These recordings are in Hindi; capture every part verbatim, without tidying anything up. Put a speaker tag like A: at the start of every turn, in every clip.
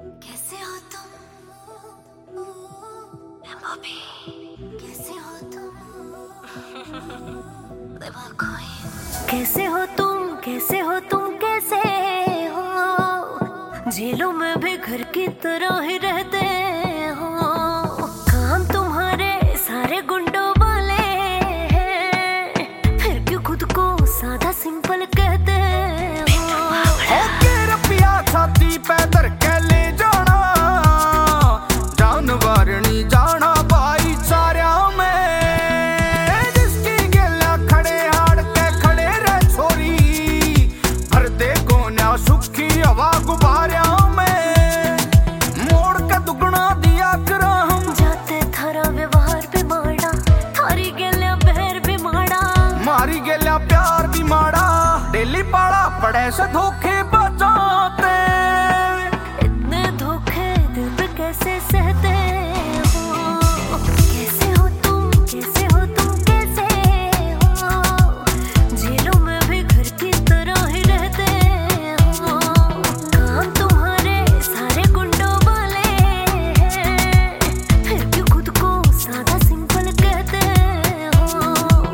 A: कैसे हो तुम बॉबी, कैसे हो तुम कैसे हो तुम कैसे हो तुम कैसे हो, झीलों में भी घर की तरह ही रहते हो। काम तुम्हारे सारे गुंडों वाले हैं, फिर क्यों खुद को सादा सिंपल कहते हो।
B: रुपया छाती पे धर के ले जाना, जानवर नहीं जाना भाईचारा में। जिसकी गेला खड़े हाड़ के खड़े रह छोरी, भर दे गोन्या सुखी हवा गुब्बारा में। मोड़ के दुगना दिया करा हम,
A: जाते थारा व्यवहार भी माड़ा, थारी गेल्या बहर भी माड़ा,
B: मारी गेला प्यार भी माड़ा। डेली पाड़ा पड़े से धोखे बचाते,
A: इतने धोखे दिल पे कैसे सहते हो। कैसे हो तुम कैसे हो तुम कैसे हो, झीलों में भी घर की तरह ही रहते हो। काम तुम्हारे सारे गुंडों वाले हैं, फिर क्यों खुद को सादा सिंपल कहते हो।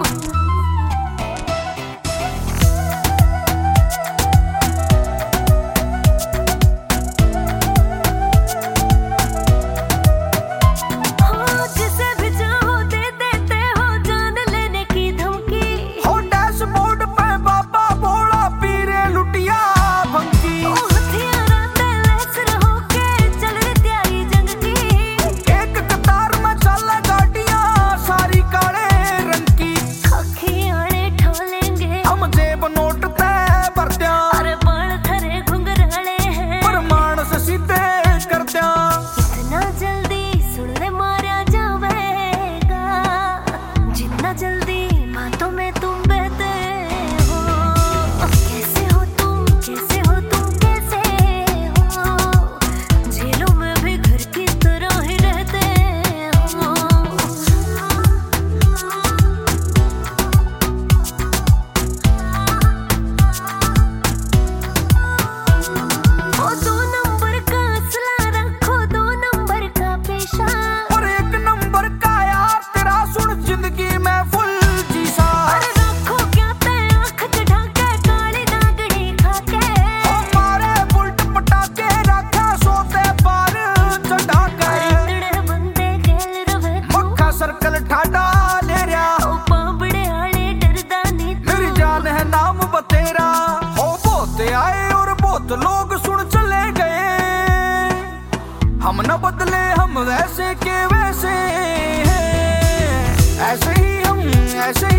B: तो लोग सुन चले गए, हम न बदले हम वैसे के वैसे हैं। ऐसे ही हम ऐसे